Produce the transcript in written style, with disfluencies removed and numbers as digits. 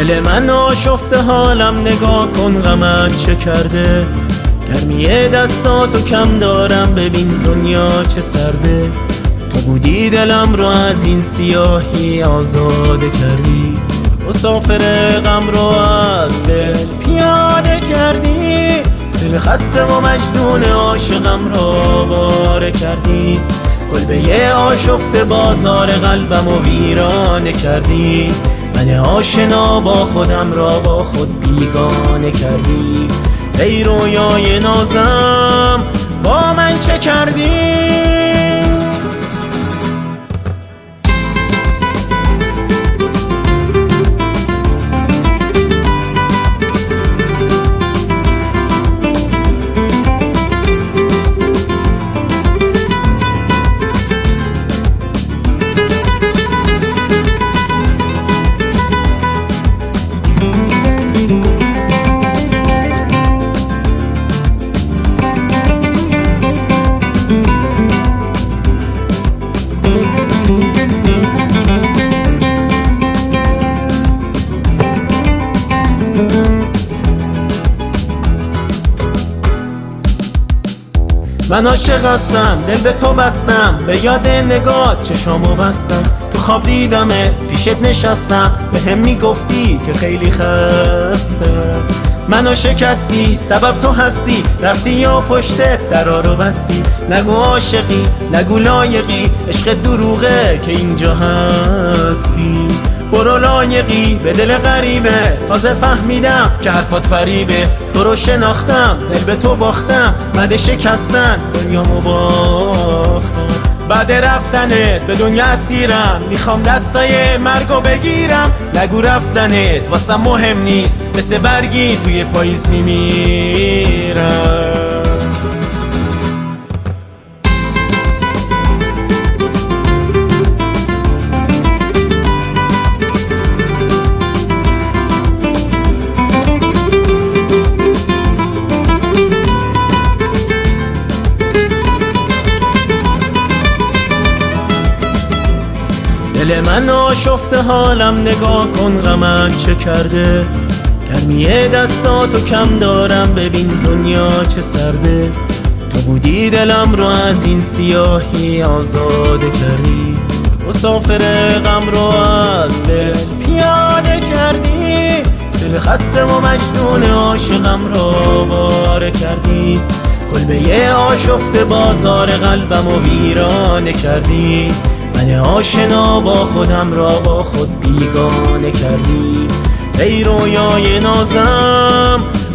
دل من آشفته حالم نگاه کن غمت چه کرده. گرمی دستاتو کم دارم ببین دنیا چه سرده. تو بودی دلم رو از این سیاهی آزاده کردی. مسافر غم رو از دل پیاده کردی. دل خسته و مجنون عاشقم را باره کردی. کلبه آشفته بازار قلبم و ویرانه کردی. من آشنا با خودم را با خود بیگانه کردی. ای رویای نازم با من چه کردی؟ من عاشق هستم، دل به تو بستم، به یاد نگاه چشامو بستم. تو خواب دیدمه پیشت نشستم، به هم میگفتی که خیلی خسته. منو شکستی سبب تو هستی، رفتی یا پشتت درا رو بستی. نگو عاشقی نگو لایقی، عشق دروغه که اینجا هستی. برو لایقی به دل غریبه، تازه فهمیدم که حرفات فریبه. تو رو شناختم دل به تو باختم، مده شکستن دنیامو باختم. بعد رفتنت به دنیا اسیرم، میخوام دستای مرگو بگیرم. نگو رفتنت واسه مهم نیست، مثل برگی توی پاییز میمیرم. دل من آشفته حالم نگاه کن غمت چه کرده. گرمی دستاتو کم دارم ببین دنیا چه سرده. تو بودی دلم رو از این سیاهی آزاده کردی. مسافر غم رو از دل پیاده کردی. دل خسته و مجنون عاشقم را باره کردی. کلبه آشفته بازار قلبم و ویرانه کردی. من آشنا با خودم را با خود بیگانه کردی. ای رویای نازم